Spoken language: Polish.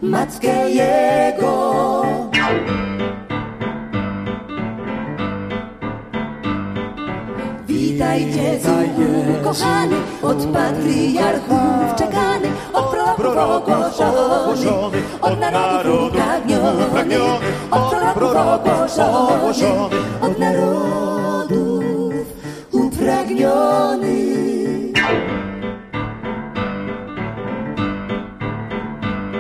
matkę jego. Witaj Jezu, kochany, od patriarchów czekany, od proroków ogłoszony, od narodów upragniony, od proroków ogłoszony, od narodów